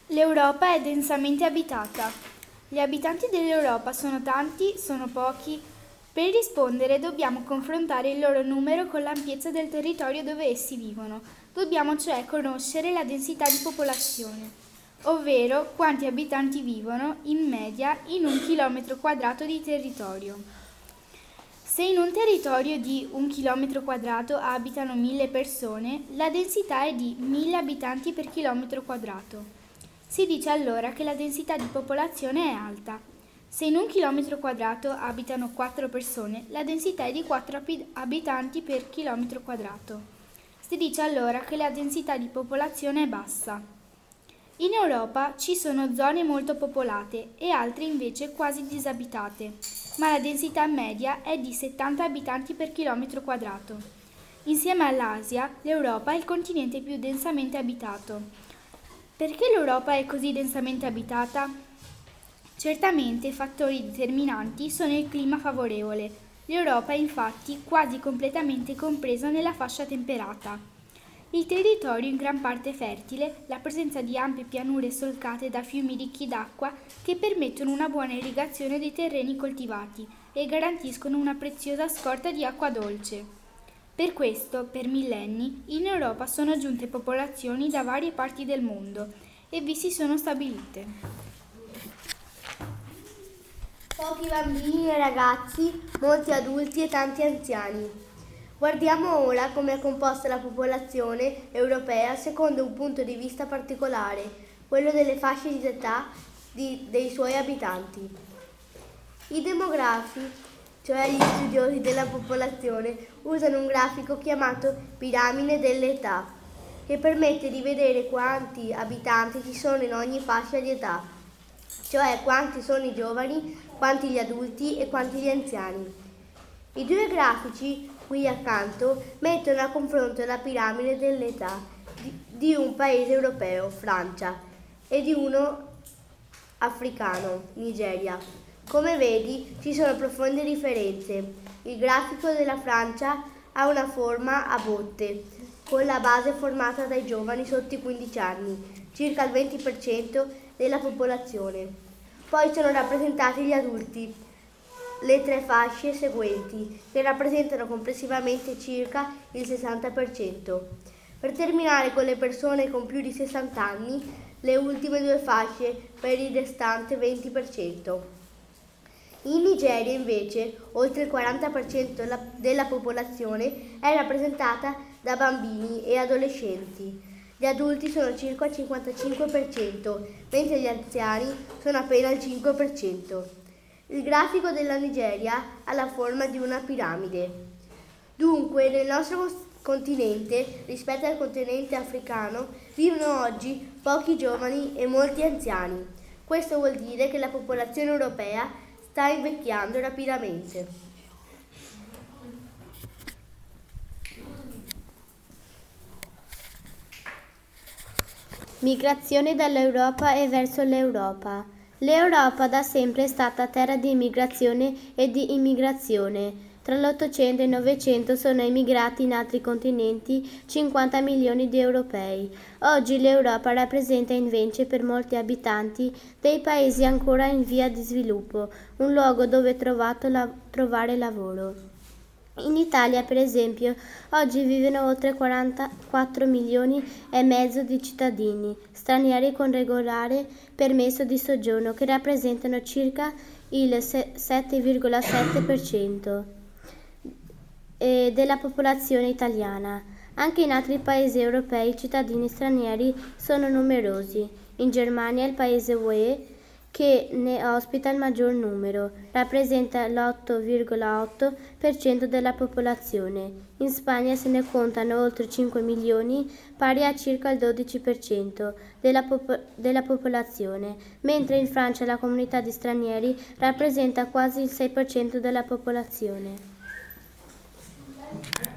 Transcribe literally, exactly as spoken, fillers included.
L'Europa è densamente abitata. Gli abitanti dell'Europa sono tanti, sono pochi? Per rispondere dobbiamo confrontare il loro numero con l'ampiezza del territorio dove essi vivono. Dobbiamo cioè conoscere la densità di popolazione, ovvero quanti abitanti vivono, in media, in un chilometro quadrato di territorio. Se in un territorio di un chilometro quadrato abitano mille persone, la densità è di mille abitanti per chilometro quadrato. Si dice allora che la densità di popolazione è alta. Se in un chilometro quadrato abitano quattro persone, la densità è di quattro abitanti per chilometro quadrato. Si dice allora che la densità di popolazione è bassa. In Europa ci sono zone molto popolate e altre invece quasi disabitate, ma la densità media è di settanta abitanti per chilometro quadrato. Insieme all'Asia, l'Europa è il continente più densamente abitato. Perché l'Europa è così densamente abitata? Certamente fattori determinanti sono il clima favorevole. L'Europa è infatti quasi completamente compresa nella fascia temperata. Il territorio in gran parte fertile, la presenza di ampie pianure solcate da fiumi ricchi d'acqua che permettono una buona irrigazione dei terreni coltivati e garantiscono una preziosa scorta di acqua dolce. Per questo, per millenni, in Europa sono giunte popolazioni da varie parti del mondo e vi si sono stabilite. Pochi bambini e ragazzi, molti adulti e tanti anziani. Guardiamo ora come è composta la popolazione europea secondo un punto di vista particolare, quello delle fasce di età di, dei suoi abitanti. I demografi, cioè gli studiosi della popolazione, usano un grafico chiamato piramide dell'età, che permette di vedere quanti abitanti ci sono in ogni fascia di età, cioè quanti sono i giovani, quanti gli adulti e quanti gli anziani. I due grafici qui accanto mettono a confronto la piramide dell'età di, di un paese europeo, Francia, e di uno africano, Nigeria. Come vedi, ci sono profonde differenze. Il grafico della Francia ha una forma a botte, con la base formata dai giovani sotto i quindici anni, circa il venti per cento della popolazione. Poi sono rappresentati gli adulti, le tre fasce seguenti, che rappresentano complessivamente circa il sessanta per cento. Per terminare con le persone con più di sessanta anni, le ultime due fasce per il restante venti per cento. In Nigeria invece, oltre il quaranta per cento della popolazione è rappresentata da bambini e adolescenti. Gli adulti sono circa il cinquantacinque per cento, mentre gli anziani sono appena il cinque per cento. Il grafico della Nigeria ha la forma di una piramide. Dunque, nel nostro continente, rispetto al continente africano, vivono oggi pochi giovani e molti anziani. Questo vuol dire che la popolazione europea sta invecchiando rapidamente. Migrazione dall'Europa e verso l'Europa. L'Europa da sempre è stata terra di immigrazione e di immigrazione. Tra l'Ottocento e il Novecento sono emigrati in altri continenti cinquanta milioni di europei. Oggi l'Europa rappresenta invece per molti abitanti dei paesi ancora in via di sviluppo, un luogo dove trovato la- trovare lavoro. In Italia, per esempio, oggi vivono oltre quarantaquattro milioni e mezzo di cittadini stranieri con regolare permesso di soggiorno, che rappresentano circa il sette virgola sette per cento della popolazione italiana. Anche in altri paesi europei i cittadini stranieri sono numerosi. In Germania, il paese U E che ne ospita il maggior numero, rappresenta l'otto virgola otto per cento della popolazione. In Spagna se ne contano oltre cinque milioni, pari a circa il dodici per cento della, pop- della popolazione, mentre in Francia la comunità di stranieri rappresenta quasi il sei per cento della popolazione.